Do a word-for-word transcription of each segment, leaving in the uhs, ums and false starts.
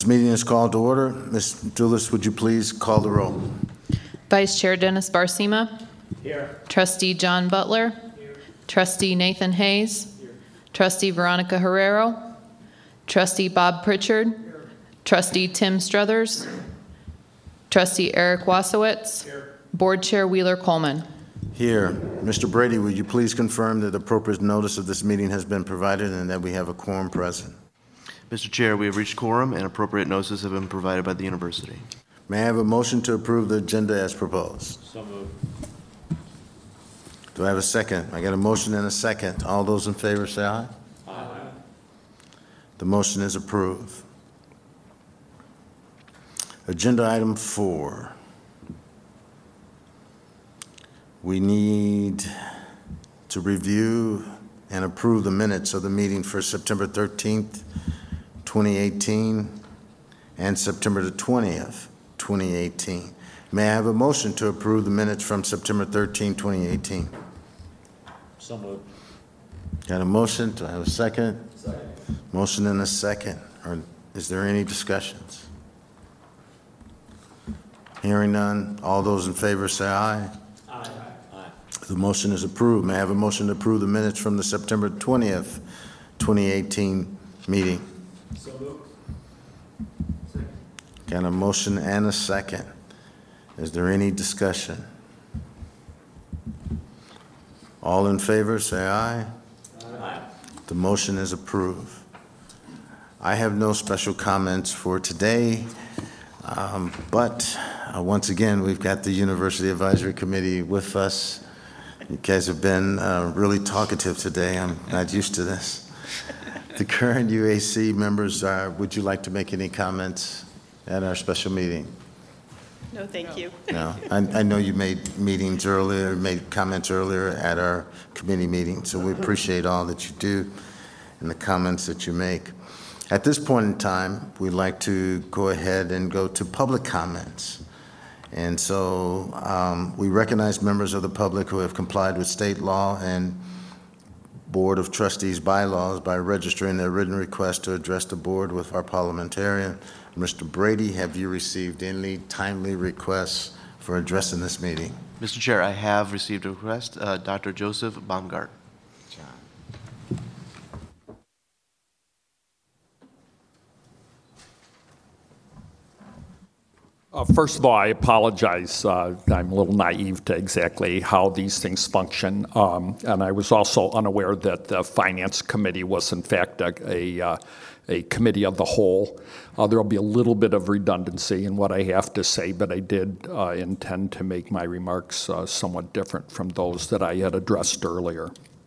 This meeting is called to order. Miz Dulis, would you please call the roll? Vice Chair Dennis Barcima. Here. Trustee John Butler. Here. Trustee Nathan Hayes. Here. Trustee Veronica Herrero. Trustee Bob Pritchard. Here. Trustee Tim Struthers. Trustee Eric Wasowitz. Here. Board Chair Wheeler Coleman. Here. Mister Brady, would you please confirm that appropriate notice of this meeting has been provided and that we have a quorum present? Mister Chair, we have reached quorum and appropriate notices have been provided by the university. May I have a motion to approve the agenda as proposed? So moved. Do I have a second? I got a motion and a second. All those in favor say aye. Aye. The motion is approved. Agenda item four. We need to review and approve the minutes of the meeting for September thirteenth, twenty eighteen, and September the twentieth, twenty eighteen. May I have a motion to approve the minutes from September thirteenth, twenty eighteen? So moved. Got a motion? Do I have a second? Second. Motion and a second. Or is there any discussions? Hearing none. All those in favor say aye. Aye. Aye. The motion is approved. May I have a motion to approve the minutes from the September twentieth, twenty eighteen meeting? So moved. Second. Got a motion and a second. Is there any discussion? All in favor, say aye. Aye. The motion is approved. I have no special comments for today, um, but uh, once again, we've got the University Advisory Committee with us. You guys have been uh, really talkative today. I'm not used to this. The current U A C members, are, would you like to make any comments at our special meeting? No, thank you. No, I, I know you made meetings earlier, made comments earlier at our committee meeting, so we appreciate all that you do and the comments that you make. At this point in time, we'd like to go ahead and go to public comments. And so um, we recognize members of the public who have complied with state law and Board of Trustees bylaws by registering their written request to address the board with our parliamentarian. Mister Brady, have you received any timely requests for addressing this meeting? Mister Chair, I have received a request. Uh, Doctor Joseph Baumgart. Uh, first of all, I apologize. Uh, I'm a little naive to exactly how these things function. Um, and I was also unaware that the Finance Committee was, in fact, a, a, uh, a committee of the whole. Uh, there will be a little bit of redundancy in what I have to say, but I did uh, intend to make my remarks uh, somewhat different from those that I had addressed earlier.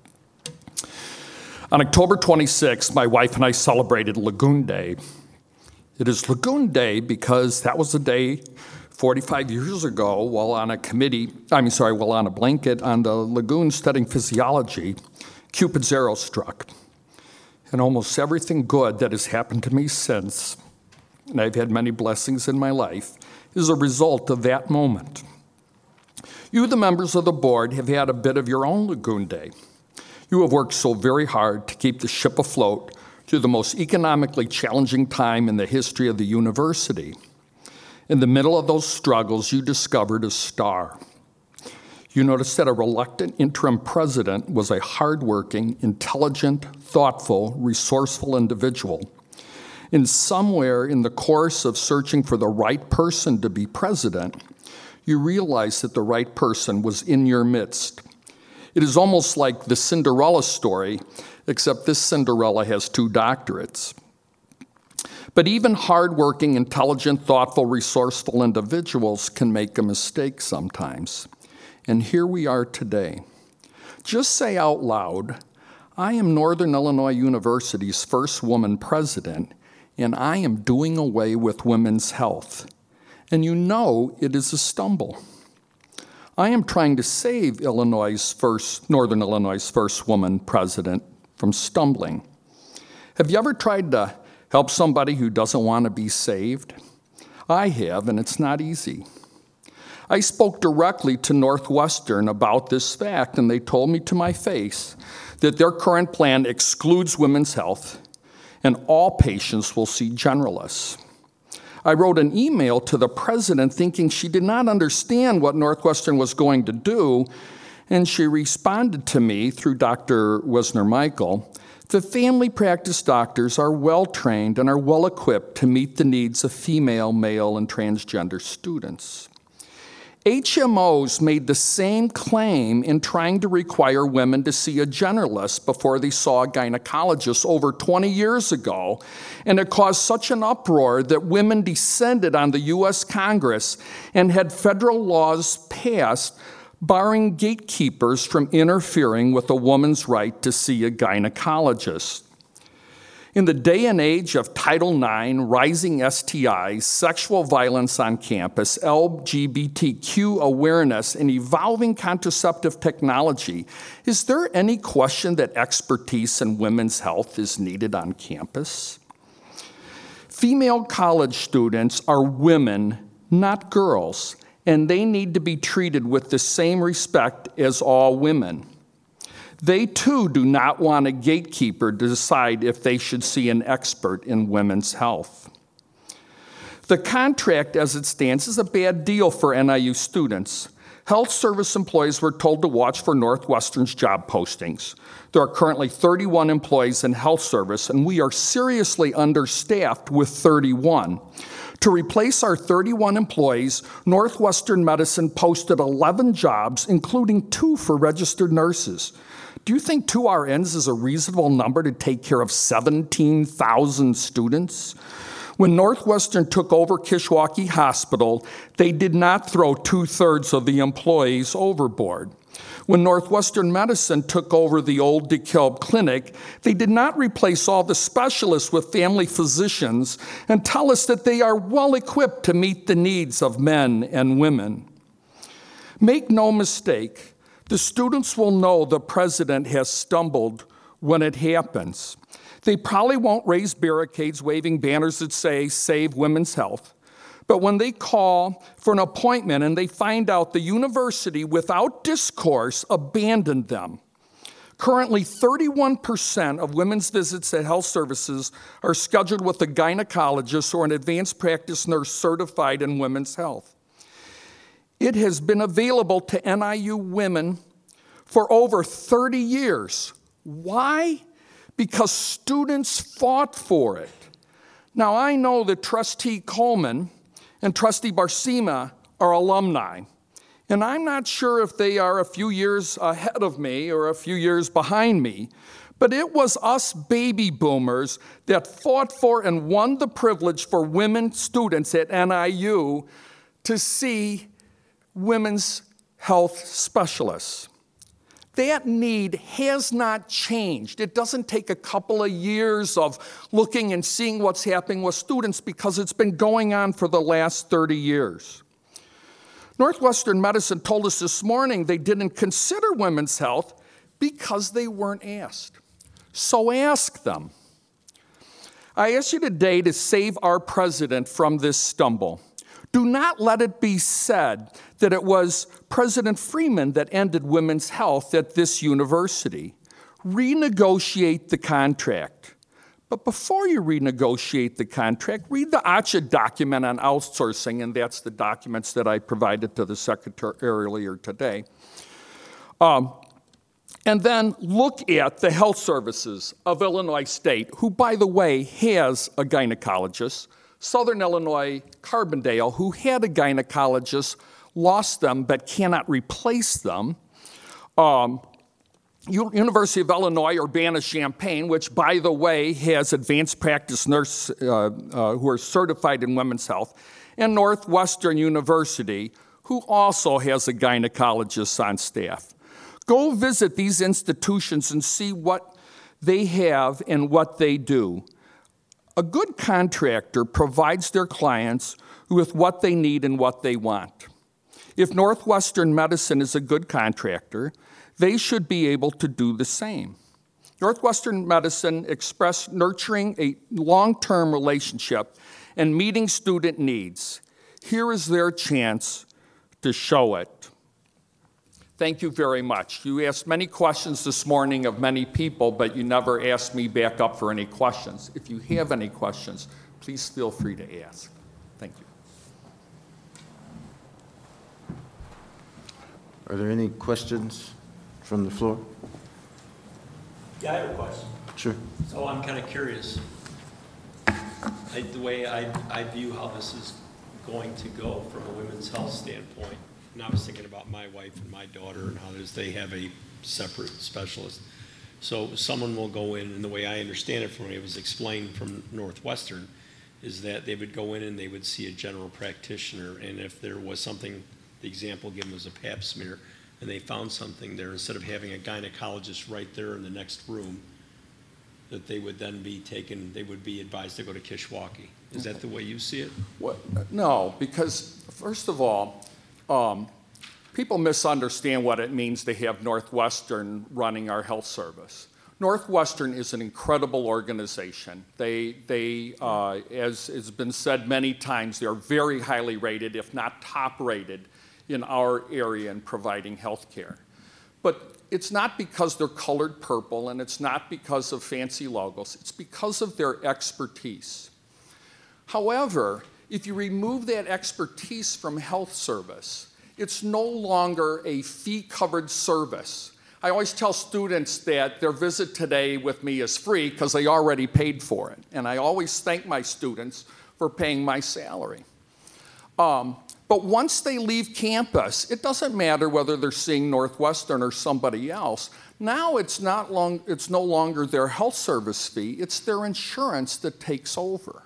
On October twenty-sixth, my wife and I celebrated Lagoon Day. It is Lagoon Day because that was the day forty-five years ago while on a committee, I mean, sorry, while on a blanket on the lagoon studying physiology, Cupid's arrow struck. And almost everything good that has happened to me since, and I've had many blessings in my life, is a result of that moment. You, the members of the board, have had a bit of your own Lagoon Day. You have worked so very hard to keep the ship afloat through the most economically challenging time in the history of the university. In the middle of those struggles, you discovered a star. You noticed that a reluctant interim president was a hardworking, intelligent, thoughtful, resourceful individual. And somewhere in the course of searching for the right person to be president, you realized that the right person was in your midst. It is almost like the Cinderella story, except this Cinderella has two doctorates. But even hardworking, intelligent, thoughtful, resourceful individuals can make a mistake sometimes. And here we are today. Just say out loud, I am Northern Illinois University's first woman president, and I am doing away with women's health. And you know it is a stumble. I am trying to save Illinois' first, Northern Illinois' first woman president from stumbling. Have you ever tried to help somebody who doesn't want to be saved? I have, and it's not easy. I spoke directly to Northwestern about this fact, and they told me to my face that their current plan excludes women's health, and all patients will see generalists. I wrote an email to the president thinking she did not understand what Northwestern was going to do, and she responded to me through Doctor Wisner-Michael. The family practice doctors are well-trained and are well-equipped to meet the needs of female, male, and transgender students. H M Os made the same claim in trying to require women to see a generalist before they saw a gynecologist over twenty years ago, and it caused such an uproar that women descended on the U S Congress and had federal laws passed barring gatekeepers from interfering with a woman's right to see a gynecologist. In the day and age of Title nine, rising S T Is, sexual violence on campus, L G B T Q awareness, and evolving contraceptive technology, is there any question that expertise in women's health is needed on campus? Female college students are women, not girls, and they need to be treated with the same respect as all women. They too do not want a gatekeeper to decide if they should see an expert in women's health. The contract as it stands is a bad deal for N I U students. Health service employees were told to watch for Northwestern's job postings. There are currently thirty-one employees in health service, and we are seriously understaffed with thirty-one. To replace our thirty-one employees, Northwestern Medicine posted eleven jobs, including two for registered nurses. Do you think two R Ns is a reasonable number to take care of seventeen thousand students? When Northwestern took over Kishwaukee Hospital, they did not throw two-thirds of the employees overboard. When Northwestern Medicine took over the old DeKalb Clinic, they did not replace all the specialists with family physicians and tell us that they are well-equipped to meet the needs of men and women. Make no mistake, the students will know the president has stumbled when it happens. They probably won't raise barricades waving banners that say, "Save women's health." But when they call for an appointment and they find out the university, without discourse, abandoned them. Currently, thirty-one percent of women's visits at health services are scheduled with a gynecologist or an advanced practice nurse certified in women's health. It has been available to N I U women for over thirty years. Why? Because students fought for it. Now, I know that Trustee Coleman and Trustee Barsima are alumni, and I'm not sure if they are a few years ahead of me or a few years behind me, but it was us baby boomers that fought for and won the privilege for women students at N I U to see women's health specialists. That need has not changed. It doesn't take a couple of years of looking and seeing what's happening with students because it's been going on for the last thirty years. Northwestern Medicine told us this morning they didn't consider women's health because they weren't asked. So ask them. I ask you today to save our president from this stumble. Do not let it be said that it was President Freeman that ended women's health at this university. Renegotiate the contract. But before you renegotiate the contract, read the A C H A document on outsourcing, and that's the documents that I provided to the secretary earlier today. Um, and then look at the health services of Illinois State, who, by the way, has a gynecologist. Southern Illinois Carbondale, who had a gynecologist, lost them but cannot replace them. Um, U- University of Illinois Urbana-Champaign, which, by the way, has advanced practice nurses uh, uh, who are certified in women's health, and Northwestern University, who also has a gynecologist on staff. Go visit these institutions and see what they have and what they do. A good contractor provides their clients with what they need and what they want. If Northwestern Medicine is a good contractor, they should be able to do the same. Northwestern Medicine expressed nurturing a long-term relationship and meeting student needs. Here is their chance to show it. Thank you very much. You asked many questions this morning of many people, but you never asked me back up for any questions. If you have any questions, please feel free to ask. Thank Thank you. Are there any questions from the floor? Yeah, I have a question. Sure. So I'm kind of curious. I, the way I, I view how this is going to go from a women's health standpoint, and I was thinking about my wife and my daughter and how there's, they have a separate specialist. So someone will go in, and the way I understand it from what it was explained from Northwestern, is that they would go in and they would see a general practitioner, and if there was something, the example given was a pap smear, and they found something there, instead of having a gynecologist right there in the next room, that they would then be taken, they would be advised to go to Kishwaukee. Is that the way you see it? What, no, because first of all, um, people misunderstand what it means to have Northwestern running our health service. Northwestern is an incredible organization. They, they uh, as has been said many times, they are very highly rated, if not top rated, in our area in providing health care. But it's not because they're colored purple, and it's not because of fancy logos. It's because of their expertise. However, if you remove that expertise from health service, it's no longer a fee-covered service. I always tell students that their visit today with me is free because they already paid for it. And I always thank my students for paying my salary. Um, but once they leave campus, it doesn't matter whether they're seeing Northwestern or somebody else. Now it's, not long, it's no longer their health service fee, it's their insurance that takes over.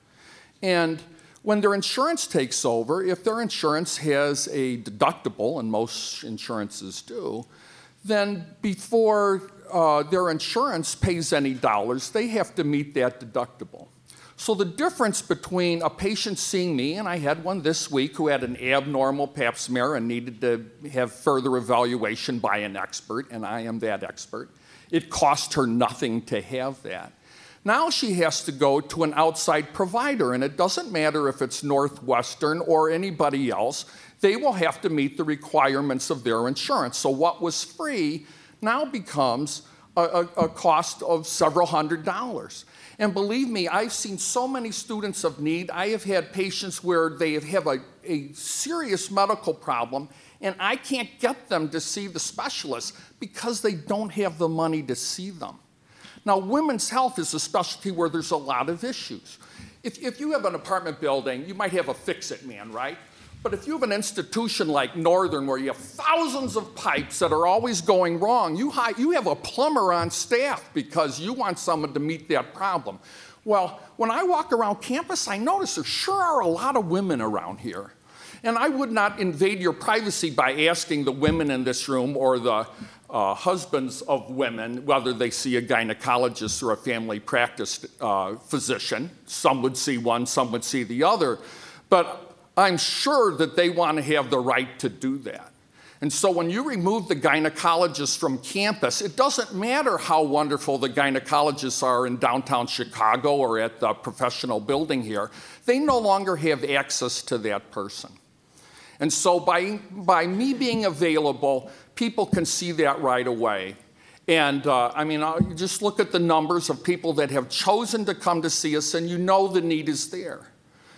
And when their insurance takes over, if their insurance has a deductible, and most insurances do, then before uh, their insurance pays any dollars, they have to meet that deductible. So the difference between a patient seeing me, and I had one this week who had an abnormal pap smear and needed to have further evaluation by an expert, and I am that expert. It cost her nothing to have that. Now she has to go to an outside provider, and it doesn't matter if it's Northwestern or anybody else, they will have to meet the requirements of their insurance. So what was free now becomes a, a, a cost of several hundred dollars. And believe me, I've seen so many students of need. I have had patients where they have a, a serious medical problem, and I can't get them to see the specialist because they don't have the money to see them. Now, women's health is a specialty where there's a lot of issues. If, if you have an apartment building, you might have a fix-it man, right? But if you have an institution like Northern where you have thousands of pipes that are always going wrong, you, hi- you have a plumber on staff because you want someone to meet that problem. Well, when I walk around campus, I notice there sure are a lot of women around here. And I would not invade your privacy by asking the women in this room or the uh, husbands of women whether they see a gynecologist or a family practice uh, physician. Some would see one, some would see the other. But I'm sure that they want to have the right to do that. And so when you remove the gynecologists from campus, it doesn't matter how wonderful the gynecologists are in downtown Chicago or at the professional building here. They no longer have access to that person. And so by, by me being available, people can see that right away. And uh, I mean, I'll just look at the numbers of people that have chosen to come to see us, and you know the need is there.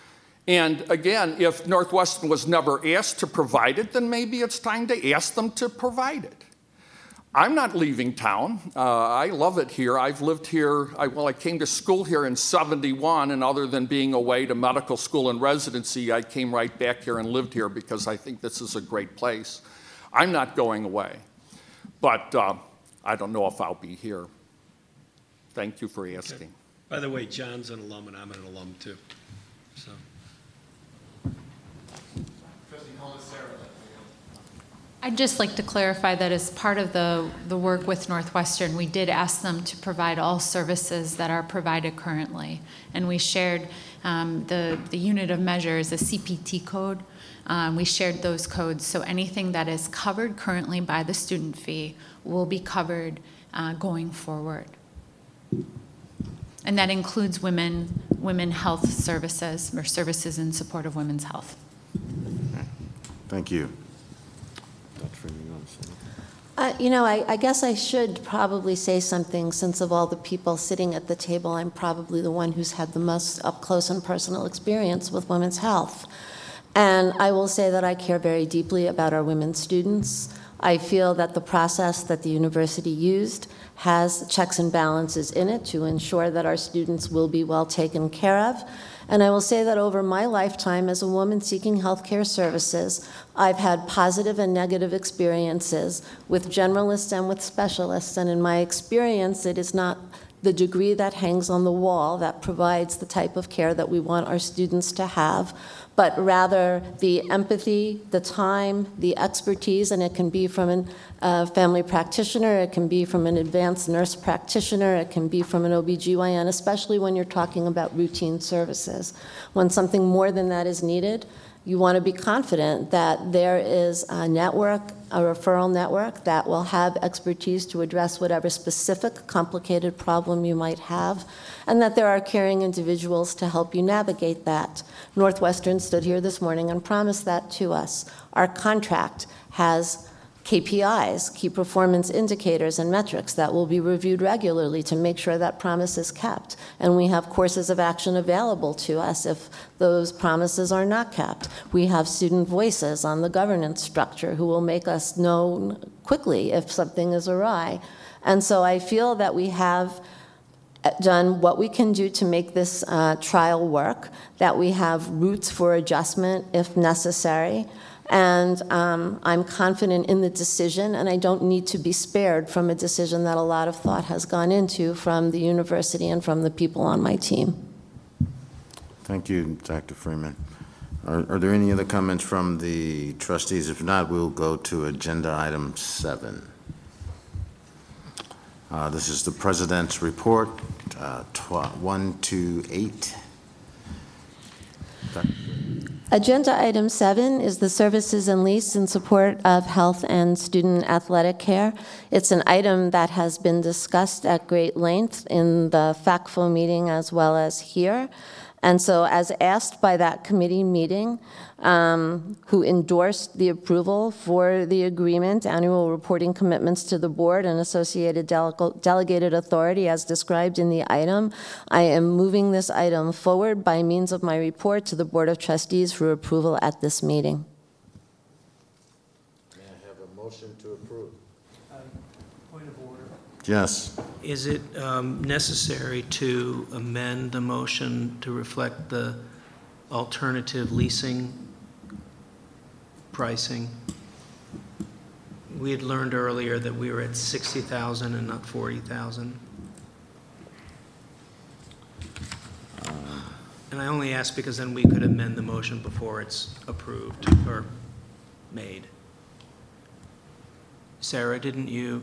And again, if Northwestern was never asked to provide it, then maybe it's time to ask them to provide it. I'm not leaving town. Uh, I love it here. I've lived here, I, well, I came to school here in seventy-one, and other than being away to medical school and residency, I came right back here and lived here because I think this is a great place. I'm not going away, but uh, I don't know if I'll be here. Thank you for asking. Okay. By the way, John's an alum and I'm an alum too. So. I'd just like to clarify that as part of the, the work with Northwestern, we did ask them to provide all services that are provided currently. And we shared um, the, the unit of measure is a C P T code. Um, we shared those codes, so anything that is covered currently by the student fee will be covered uh, going forward. And that includes women, women health services or services in support of women's health. Thank you. Doctor Freeman, you want to say anything? Uh, You know, I I guess I should probably say something, since of all the people sitting at the table, I'm probably the one who's had the most up-close and personal experience with women's health. And I will say that I care very deeply about our women students. I feel that the process that the university used has checks and balances in it to ensure that our students will be well taken care of. And I will say that over my lifetime as a woman seeking healthcare services, I've had positive and negative experiences with generalists and with specialists. And in my experience, it is not the degree that hangs on the wall that provides the type of care that we want our students to have, but rather the empathy, the time, the expertise, and it can be from a uh, family practitioner, it can be from an advanced nurse practitioner, it can be from an O B G Y N, especially when you're talking about routine services. When something more than that is needed, you want to be confident that there is a network, a referral network that will have expertise to address whatever specific complicated problem you might have, and that there are caring individuals to help you navigate that. Northwestern stood here this morning and promised that to us. Our contract has K P Is, key performance indicators and metrics that will be reviewed regularly to make sure that promise is kept. And we have courses of action available to us if those promises are not kept. We have student voices on the governance structure who will make us know quickly if something is awry. And so I feel that we have done what we can do to make this uh, trial work, that we have routes for adjustment if necessary. And um, I'm confident in the decision, and I don't need to be spared from a decision that a lot of thought has gone into from the university and from the people on my team. Thank you, Doctor Freeman. Are, are there any other comments from the trustees? If not, we'll go to agenda item seven. Uh, this is the president's report, uh, one to eight. Doctor Agenda item seven is the services and lease in support of health and student athletic care. It's an item that has been discussed at great length in the FACFO meeting as well as here. And so as asked by that committee meeting, um, who endorsed the approval for the agreement, annual reporting commitments to the board and associated dele- delegated authority as described in the item, I am moving this item forward by means of my report to the Board of Trustees for approval at this meeting. May I have a motion to approve? Point of order. Yes. Is it um, necessary to amend the motion to reflect the alternative leasing pricing? We had learned earlier that we were at sixty thousand and not forty thousand. And I only ask because then we could amend the motion before it's approved or made. Sarah, didn't you?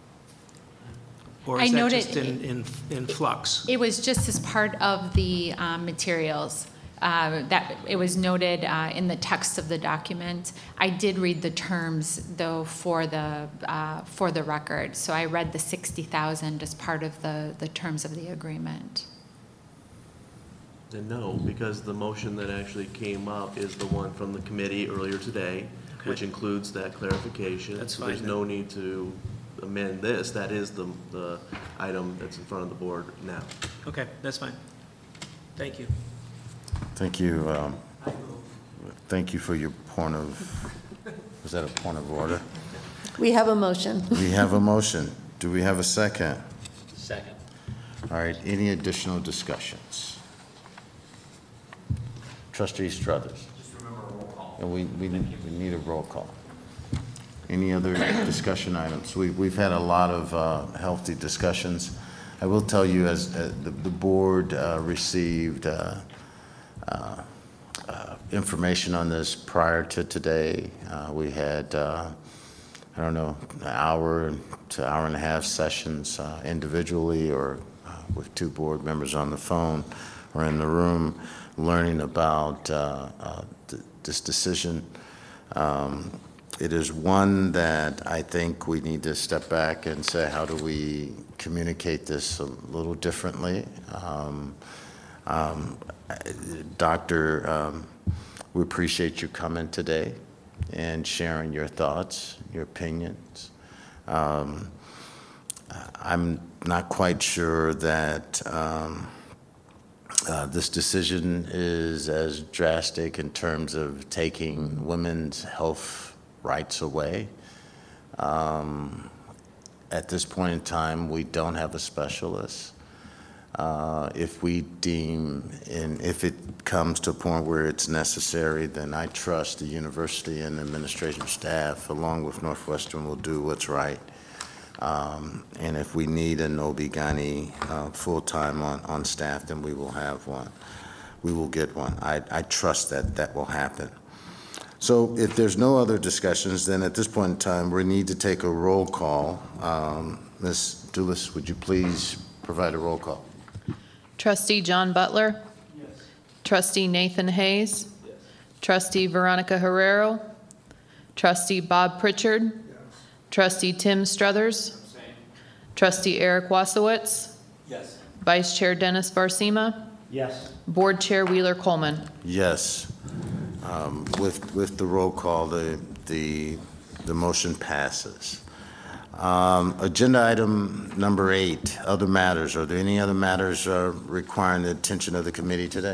Or I is that noted- just in, in, in flux? It was just as part of the um, materials. Uh, that it was noted uh, in the text of the document. I did read the terms, though, for the uh, for the record. So I read the sixty thousand as part of the the terms of the agreement. And no, because the motion that actually came up is the one from the committee earlier today, Okay. which includes that clarification. That's So fine there's then. no need to amend this. That is the, the item that's in front of the board now. Okay, that's fine. Thank you. Thank you. Um, thank you for your point of, was that a point of order? We have a motion. We have a motion. Do we have a second? Second. All right, any additional discussions? Trustee Struthers. Just remember a roll call. And we, we, we need a roll call. Any other discussion items? We, we've had a lot of uh, healthy discussions. I will tell you, as uh, the, the board uh, received uh, uh, uh, information on this prior to today. Uh, we had, uh, I don't know, an hour to hour and a half sessions uh, individually or uh, with two board members on the phone or in the room learning about uh, uh, th- this decision. Um, It is one that I think we need to step back and say, how do we communicate this a little differently? Um, um, Doctor, um, we appreciate you coming today and sharing your thoughts, your opinions. Um, I'm not quite sure that um, uh, this decision is as drastic in terms of taking women's health rights away. Um, At this point in time, we don't have a specialist. Uh, If we deem, and if it comes to a point where it's necessary, then I trust the university and administrative staff, along with Northwestern, will do what's right. Um, And if we need an O B G Y N uh, full-time on, on staff, then we will have one. We will get one. I, I trust that that will happen. So if there's no other discussions, then at this point in time, we need to take a roll call. Um, Miz Dulis, would you please provide a roll call? Trustee John Butler? Yes. Trustee Nathan Hayes? Yes. Trustee Veronica Herrero? Trustee Bob Pritchard? Yes. Trustee Tim Struthers? Same. Trustee Eric Wasowitz? Yes. Vice Chair Dennis Barcima? Yes. Board Chair Wheeler Coleman? Yes. Um, With, with the roll call, the, the, the motion passes. Um, Agenda item number eight, other matters. Are there any other matters uh, requiring the attention of the committee today?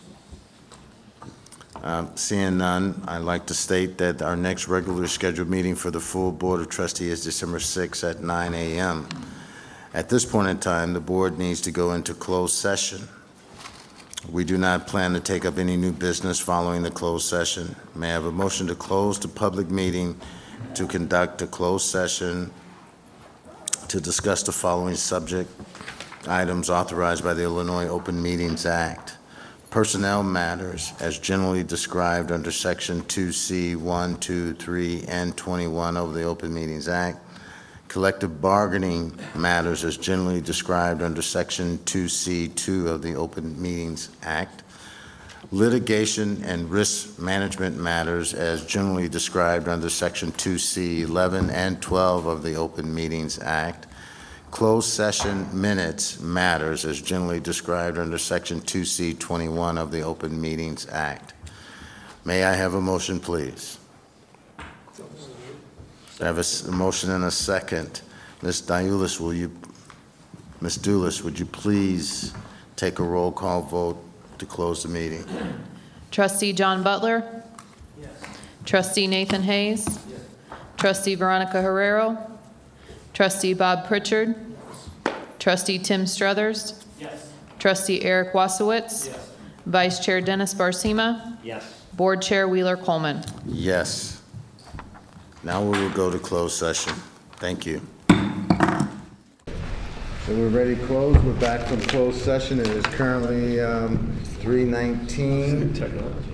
Um, Seeing none, I'd like to state that our next regularly scheduled meeting for the full Board of Trustees is December sixth at nine a m At this point in time, the board needs to go into closed session. We do not plan to take up any new business following the closed session. May I have a motion to close the public meeting to conduct a closed session to discuss the following subject items authorized by the Illinois Open Meetings Act. Personnel matters as generally described under Section two C one, two, three, and twenty-one of the Open Meetings Act. Collective bargaining matters as generally described under Section two C two of the Open Meetings Act. Litigation and risk management matters as generally described under Section two C eleven and twelve of the Open Meetings Act. Closed session minutes matters as generally described under Section two C twenty-one of the Open Meetings Act. May I have a motion, please? I have a s- a motion and a second. Miz Diulis, will you, Miz Dulis, would you please take a roll call vote to close the meeting? Trustee John Butler? Yes. Trustee Nathan Hayes? Yes. Trustee Veronica Herrero? Trustee Bob Pritchard? Yes. Trustee Tim Struthers? Yes. Trustee Eric Wasowitz? Yes. Vice Chair Dennis Barcima? Yes. Board Chair Wheeler Coleman? Yes. Now we will go to closed session. Thank you. So we're ready to close. We're back from closed session. It is currently um, three nineteen. Technology.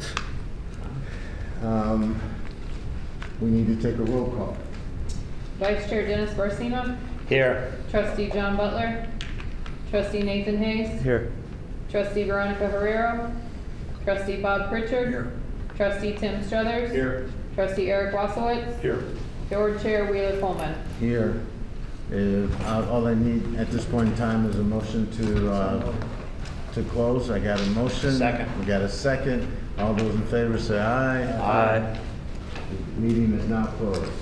Um, We need to take a roll call. Vice Chair Dennis Barcima? Here. Trustee John Butler? Trustee Nathan Hayes? Here. Trustee Veronica Herrero? Trustee Bob Pritchard? Here. Trustee Tim Struthers? Here. Trustee Eric Wasowitz? Here. Board Chair Wheeler Coleman? Here. If, uh, all I need at this point in time is a motion to, uh, to close. I got a motion. Second. We got a second. All those in favor say aye. Aye. The meeting is now closed.